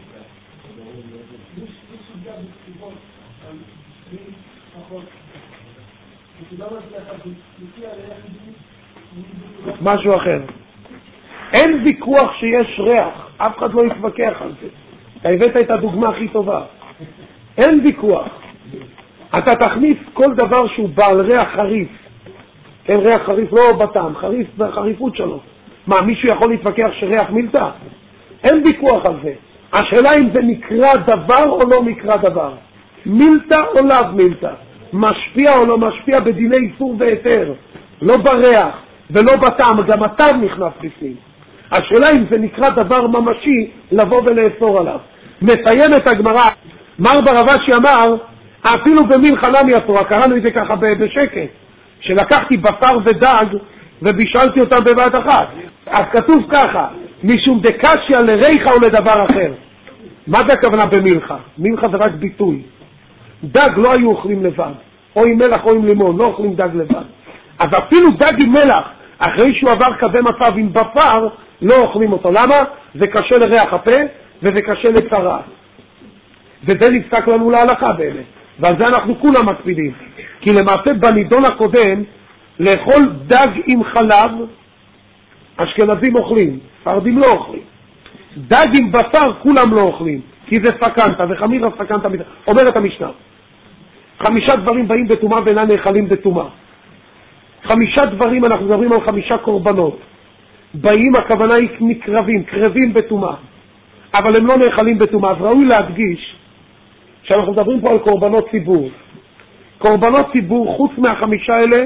משהו אחר. אין ויכוח שיש ריח, אף אחד לא יתווכח על זה. אתה הבאת את הדוגמה הכי טובה. אין ויכוח. אתה תכניס כל דבר שהוא בעל ריח חריף. כן, ריח חריף לא בטעם, חריף בחריפות שלו. מה, מישהו יכול להתווכח שריח מילתא? אין ויכוח על זה. השאלה אם זה נקרא דבר או לא נקרא דבר. מילתא או לאו מילתא. משפיע או לא משפיע בדיני איסור והיתר, לא בריח ולא בטעם, גם הטעם נכנס בפנים. השאלה אם זה נקרא דבר ממשי לבוא ולאסור עליו. מסיימת הגמרא, מר ברבשי אמר, אפילו במין חלמי אסור, קראנו את זה ככה בשקט, שלקחתי בשר ודג ובישלתי אותם בבת אחת. אז כתוב ככה, משום דקשיא לריחא או לדבר אחר. מה זה הכוונה במלחה? מלחה זה רק ביטוי. דג לא היו אוכלים לבד, או עם מלח או עם לימון, לא אוכלים דג לבד. אז אפילו דג עם מלח, אחרי שהוא עבר כזה מצב עם בשר, לא אוכלים אותו. למה? זה קשה לריח הפה, וזה קשה לצרעת. וזה נפסק לנו להלכה באמת. ועל זה אנחנו כולם מקפידים. כי למעשה בנידון הקודם, לאכול דג עם חלב, אשכנזים אוכלים, ספרדים לא אוכלים. דג עם בשר כולם לא אוכלים, כי זה סכנתא, וחמירא סכנתא, אומרת המשנה. 5 דברים באים בטומאה ואינם נאכלים בטומאה. 5 דברים, אנחנו מדברים על 5 קורבנות. באים, הכוונה היא מקרבים, קרבים בטומאה. אבל הם לא נאכלים בטומאה. אז ראוי להדגיש שאנחנו מדברים פה על קורבנות ציבור. קורבנות ציבור, חוץ מה5 האלה,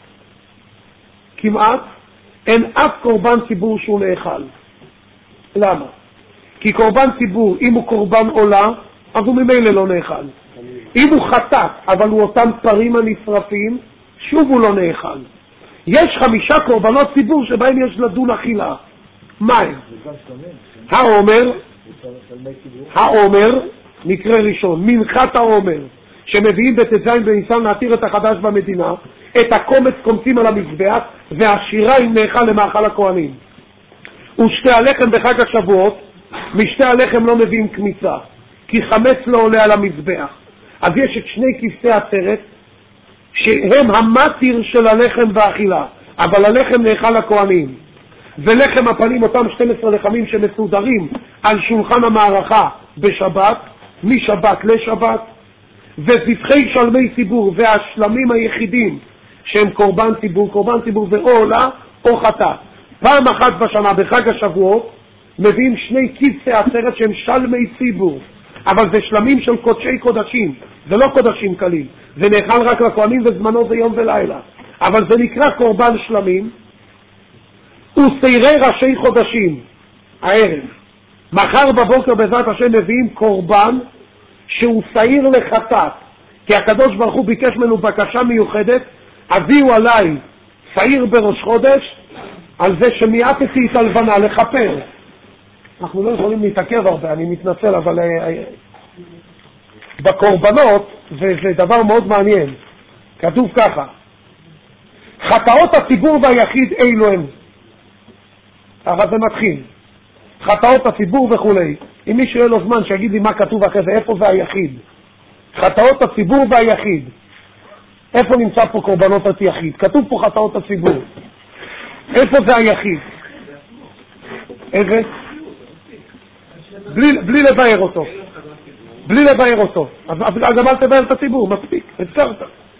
כמעט, אין אף קורבן ציבור שהוא נאכל. למה? כי קורבן ציבור, אם הוא קורבן עולה, אז הוא ממילא לא נאכל. אם הוא חטאת, אבל הוא אותם פרים הנשרפים, שוב הוא לא נאכל. יש 5 קורבנות ציבור שבהם יש לדון אכילה. מה הם? העומר, מקרה ראשון, מנחת העומר, שמביאים בט"ז בניסן להתיר את החדש במדינה, את הקומץ קומצים על המזבח, והשיריים נאכל למאכל הכהנים. ושתי הלחם בחג השבועות, משתי הלחם לא מביאים קמיצה, כי חמץ לא עולה על המזבח. אז יש את 2 כבשי עצרת, שהם המתיר של הלחם והאכילה, אבל הלחם נאכל לכהנים. ולחם הפנים, אותם 12 לחמים שמסודרים על שולחן המערכה בשבת, משבת לשבת, וזבחי שלמי ציבור והשלמים היחידים שהם קורבן ציבור ואו עולה או חטאת. פעם אחת בשנה בחג השבועות מביאים 2 כבשי עצרת שהם שלמי ציבור, אבל זה שלמים של קודשי קודשים, זה לא קודשים קלים, זה נאכל רק לכהנים וזמנו זה יום ולילה, אבל זה נקרא קורבן שלמים. וסיירי ראשי חודשים הערב, מחר בבוקר בעזרת השם מביאים קורבן שהוא שעיר לחטאת, כי הקדוש ברוך הוא ביקש ממנו בקשה מיוחדת, הביאו עליי שעיר בראש חודש על זה שמיעטתי את הלבנה לחפר. אנחנו לא יכולים להתעכב הרבה, אני מתנצל, אבל בקורבנות זה דבר מאוד מעניין. כתוב ככה, חטאות הציבור והיחיד אילו הם. אבל זה מתחיל, חטאות הציבור וכולי. אם מישהו יהיה לו זמן שיגיד לי מה כתוב אחרי זה, איפה זה היחיד? חטאות הציבור והיחיד, איפה נמצא פה קורבנות היחיד? כתוב פה חטאות הציבור, איפה זה היחיד? איזה? בלי לבאר אותו, בלי לבאר אותו. אז גם אל תבאר את הציבור, מספיק, הצרת.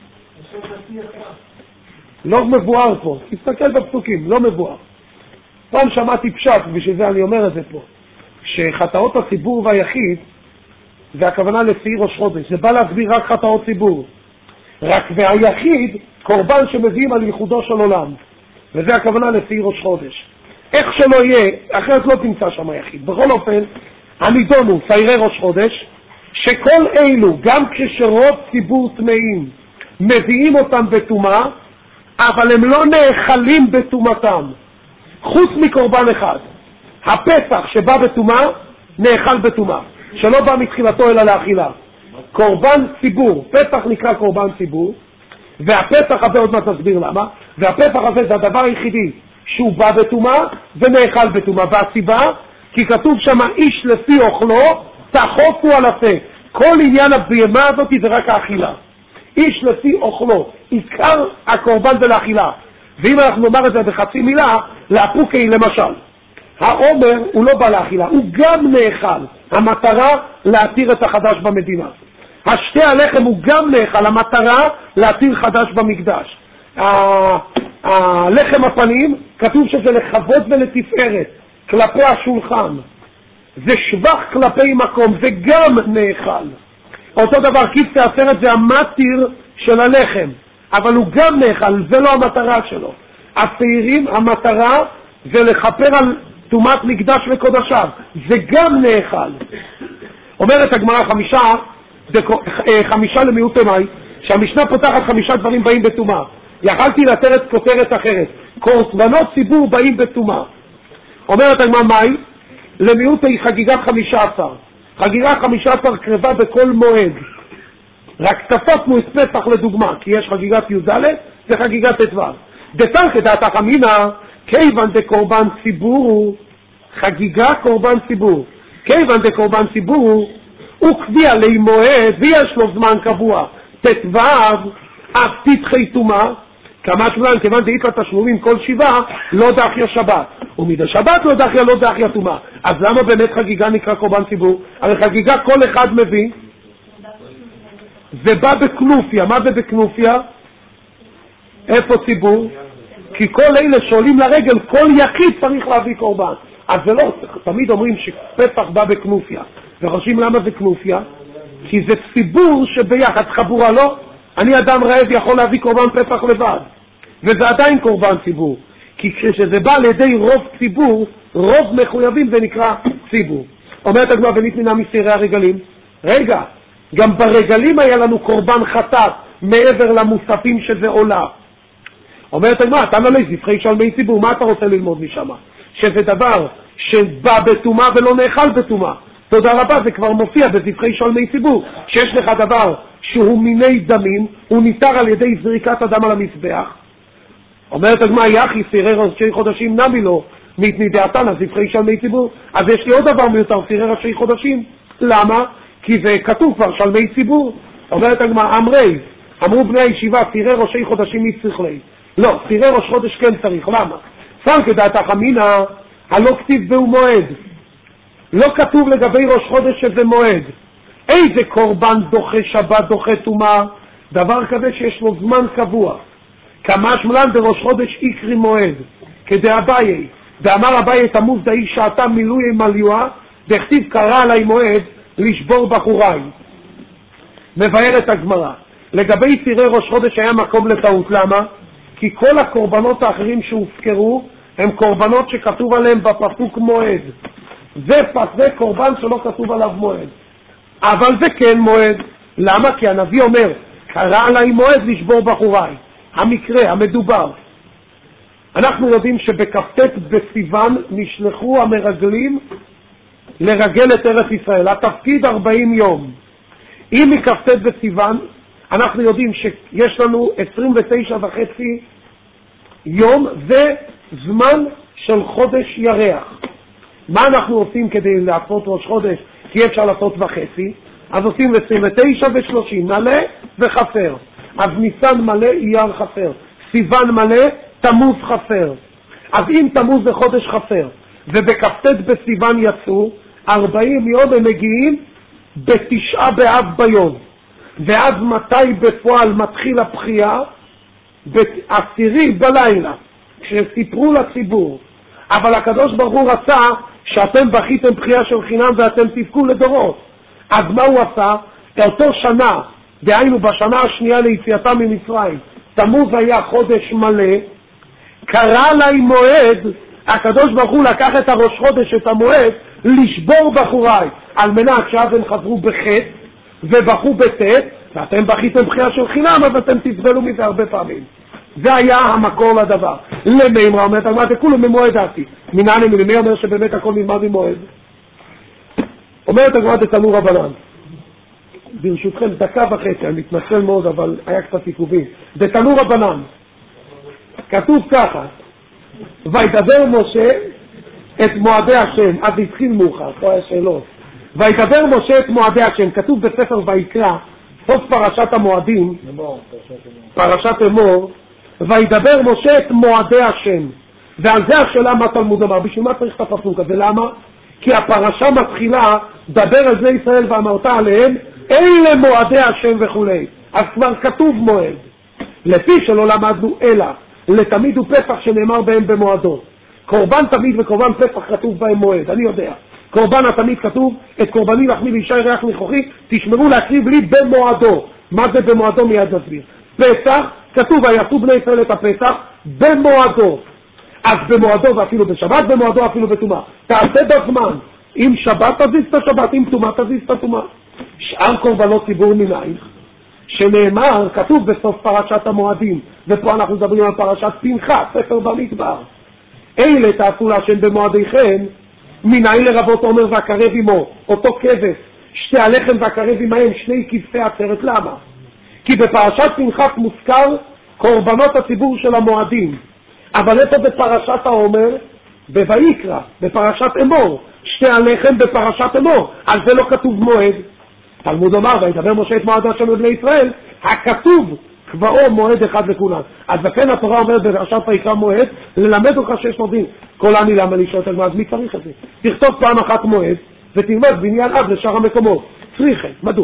לא מבואר פה, תסתכל בפסוקים, לא מבואר. פעם שמעתי פשט, בשביל זה אני אומר את זה פה, שחטאות הציבור והיחיד זה הכוונה לשעיר ראש חודש, זה בא להסביר רק חטאות ציבור, רק והיחיד קורבן שמביאים על ייחודו של עולם, וזה הכוונה לשעיר ראש חודש. איך שלא יהיה, אחרת לא תמצא שם היחיד. בכל אופן, הנידון הוא שעירי ראש חודש, שכל אלו, גם כשרוב ציבור טמאים מביאים אותם בטומאה, אבל הם לא נאכלים בטומאתם, חוץ מקורבן אחד, הפסח שבא בטומאה נאכל בטומאה, שלא בא מתחילתו אלא לאכילה. קורבן ציבור, פסח נקרא קורבן ציבור, והפסח הזה עוד מעט נסביר למה, והפסח הזה זה הדבר היחידי שהוא בא בטומאה ונאכל בטומאה. והסיבה, כי כתוב שם איש לפי אוכלו תחופו על הפה. כל עניין הבהמה הזאת זה רק האכילה, איש לפי אוכלו, עיקר הקורבן זה לאכילה. ואם אנחנו נאמר את זה בחצי מילה, לאפוקי למשל, העומר הוא לא בא לאכילה, הוא גם נאכל, המטרה להתיר את החדש במדינה. השתי הלחם הוא גם נאכל, המטרה להתיר חדש במקדש. הלחם הפנים כתוב שזה לכבוד ולתפארת כלפי השולחן, זה שבח כלפי מקום, זה גם נאכל. אותו דבר כבשי עצרת זה המתיר של הלחם, אבל הוא גם נאכל, זה לא המטרה שלו. הצעירים, המטרה זה לחפר על תומת מקדש וקודשיו, זה גם נאכל. אומרת הגמרא חמישה למיעוט מאי, שהמשנה פותחת 5 דברים באים בתומה. יכלתי לתת כותרת אחרת, קורבנות ציבור באים בתומה. אומרת הגמרא מאי, למיעוט היא חגיגת 15. חגיגת 15 קרבה בכל מועד. רק תפסנו את פסח לדוגמה, כי יש חגיגת י"ד וחגיגת ט"ו. דתנא דעתך אמינא, כיוון דקורבן ציבור, חגיגה קורבן ציבור. כיוון דקורבן ציבור, הוא קביע לי מועד, ויש לו זמן קבוע. ט"ו, אז תדחי תומה, כמה שמלן, כיוון דאית לתשלומים כל 7, לא דחיה שבת. ומדי שבת לא דחיה תומה. אז למה באמת חגיגה נקרא קורבן ציבור? הרי חגיגה כל אחד מביא, זה בא בכנופיה. מה זה בכנופיה? איפה ציבור? כי כל אלה שעולים לרגל, כל יחיד צריך להביא קורבן. אז זה לא, תמיד אומרים שפסח בא בכנופיה. וחושבים למה זה כנופיה? כי זה ציבור שביחד, חבורה לא. אני אדם רעב יכול להביא קורבן פסח לבד. וזה עדיין קורבן ציבור. כי כשזה בא לידי רוב ציבור, רוב מחויבים זה נקרא ציבור. אומרת הגמרא ונתנה מסתירי הרגלים. רגע, גם ברגלים היה לנו קורבן חטאת מעבר למוספים שזה עולה. אומרת הגמרא, אתה מלא זבחי שלמי ציבור, מה אתה רוצה ללמוד משם? שזה דבר שבא בתומה ולא נאכל בתומה. תודה רבה, זה כבר מופיע בזבחי שלמי ציבור, שיש לך דבר שהוא מיני דמים, הוא ניתר על ידי זריקת הדם על המזבח. אומרת הגמרא, יחי סירי ראשי חודשים נמי לו, מתנידעתן זבחי שלמי ציבור. אז יש לי עוד דבר מיותר, סירי ראשי חודשים. למה? כי זה כתוב כבר שלמי ציבור. אומרת הגמרא, אמרו בני הישיבה, סירי ראשי חודשים מי צריך לי? לא, סירי ראש חודש כן צריך. למה? סנקא דעתך אמינא, הלא כתיב בהו מועד. לא כתוב לגבי ראש חודש שזה מועד. איזה קורבן דוחה שבת, דוחה תומה? דבר כזה שיש לו זמן קבוע. כמה שמלן בראש חודש יקרי מועד. כדי אביי. ואמר אביי תמוז דאי שעתה מילוי מליואה, דכתיב קרא עלי מועד לשבור בחוריי. מבארת הגמרא. לגבי צירי ראש חודש היה מקום לטעות. למה? כי כל הקורבנות האחרים שהוזכרו הם קורבנות שכתוב עליהם בפסוק מועד. זה קורבן שלא כתוב עליו מועד. אבל זה כן מועד. למה? כי הנביא אומר, קרא עליי מועד לשבור בחוריי. המקרה, המדובר. אנחנו יודעים שבכ"ט בסיוון נשלחו המרגלים לרגל את ארץ ישראל. התפקיד 40 יום. אם מכ"ט בסיוון, אנחנו יודעים שיש לנו 29.5 יום, זה זמן של חודש ירח. מה אנחנו עושים כדי לעשות ראש חודש? כי אפשר לעשות וחצי. אז עושים 29 ו-30, מלא וחסר. אז ניסן מלא, אייר חסר. סיוון מלא, תמוז חסר. אז אם תמוז זה חודש חסר, ובכ"ט בסיוון יצאו, 40 יום הם מגיעים ב9 באב ביום. ואז מתי בפועל מתחיל הבחייה? ב10 בלילה, כשסיפרו לציבור. אבל הקדוש ברוך הוא רצה שאתם בכיתם בחייה של חינם ואתם תבכו לדורות. אז מה הוא עשה? באותו שנה, דהיינו בשנה השנייה ליציאתם ממצרים, תמוז היה חודש מלא, קרא לי מועד, הקדוש ברוך הוא לקח את הראש חודש, את המועד, לשבור בחוריי, על מנת שאז הם חזרו בחטא ובכו בטט, ואתם בכיתם בחייה של חינם, אז אתם תסבלו מזה הרבה פעמים. זה היה המקור לדבר. למימרה אומרת, מה זה כולו ממועד עשי? מנעני מלמי אומר שבאמת הכל נלמד ממועד. אומרת הגמרא דתנו רבנן. ברשותכם, 1.5 דקות, אני מתנצל מאוד, אבל היה קצת עיכובים. דתנו רבנן. כתוב ככה, וידבר משה את מועדי השם, אז התחיל מאוחר, פה היה שאלות. וידבר משה את מועדי השם, כתוב בספר ויקרא, סוף פרשת המועדים, פרשת אמור, וידבר משה את מועדי השם. ועל זה השאלה מה תלמוד אמר, בשביל מה צריך את הפסוק הזה? למה? כי הפרשה מתחילה, דבר על בני ישראל ואמרת עליהם, אלה מועדי השם וכו'. אז כבר כתוב מועד. לפי שלא למדנו אלא, לתמיד הוא פסח שנאמר בהם במועדות. קורבן תמיד וקורבן פסח כתוב בהם מועד, אני יודע. קורבן התמיד כתוב, את קורבני לחמי וישי ריח ניחוחי, תשמרו להקריב לי במועדו. מה זה במועדו? מיד נסביר. פסח, כתוב, ויעשו בני ישראל את הפסח במועדו. אז במועדו ואפילו בשבת, במועדו אפילו בטומאה. תעשה בזמן. אם שבת תזיז את השבת, אם טומאה תזיז את הטומאה. שאר קורבנות ציבור מנייך, שנאמר, כתוב בסוף פרשת המועדים, ופה אנחנו מדברים על פרשת פנחס, ספר במדבר. אלה תעשו להשם במועדיכם, מניין לרבות עומר והקרב עמו, אותו כבש, שתי הלחם והקרב עמהם, שני כבשי עצרת. למה? כי בפרשת פנחס מוזכר קורבנות הציבור של המועדים, אבל איפה בפרשת העומר? בויקרא, בפרשת אמור, שתי הלחם בפרשת אמור, על זה לא כתוב מועד. תלמוד אומר, וידבר משה את מועד השם לבני ישראל, הכתוב קבעו מועד אחד לכולם. אז לכן התורה אומרת בפרשת ויקרא מועד, ללמד אותך שיש מועדים. כל אני למה לשאול את הגמרא, אז מי צריך את זה? תכתוב פעם אחת מועד, ותלמד בניין אב לשאר המקומות. צריכה, מדוע?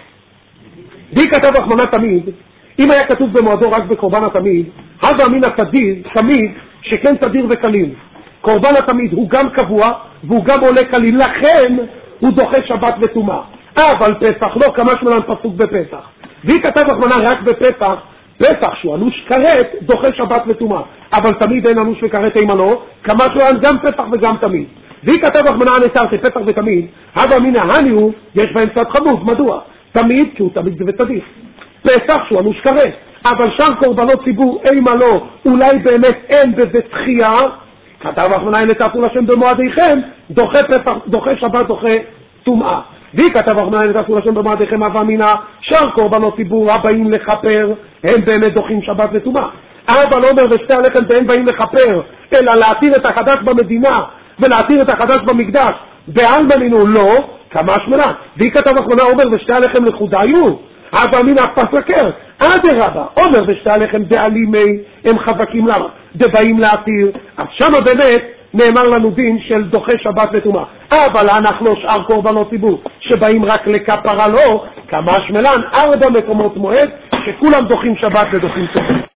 די כתב רחמנא תמיד, אם היה כתוב במועדו רק בקורבן התמיד, הווה אמינא תמיד שכן תדיר וקליל. קורבן התמיד הוא גם קבוע והוא גם עולה קליל, לכן הוא דוחה שבת וטומאה. אבל פסח לא, כמה שמלן פסוק בפסח. והיא כתב רחמנא רק בפסח, פסח שהוא אנוש כרת דוחה שבת וטומאה. אבל תמיד אין אנוש וכרת אימה לא, כמה שמלן גם פסח וגם תמיד. והיא כתב רחמנא נתרתי פסח ותמיד, הווה אמינא הניהו, יש בהם קצת חמוד. מדוע? תמיד, כי הוא תמיד וצדיק. פסח שהוא אנוש כרת, אבל שם קורבנות ציבור אימה לא, אולי באמת אין בזה תחייה. כתב רחמנא נתרתי להשם במועדיכם, דוחה שבת, דוחה טומאה. והיא כתב רחמנא נתרתי להשם במועדיכם, הווה אמינא שאר קורבנות ציבור הבאים לכפר, הם באמת דוחים שבת וטומאה. אבל אומר ושתי הלחם והם באים לכפר, אלא להתיר את החדש במדינה ולהתיר את החדש במקדש. בעלמא לא, כמה שמלן. והיא כתב רחמנא אומר ושתי הלחם לחודיו, הווה אמינא אף פסקר. אדרבה, אומר ושתי הלחם דאלימי, הם חזקים. למה? דבאים להתיר. אז שמה באמת נאמר לנו דין של דוחה שבת וטומאה. אבל אנחנו שאר קורבנות ציבור שבאים רק לכפרה לא, כמה שמלן 4 מקומות מועד שכולם דוחים שבת ודוחים טומאה.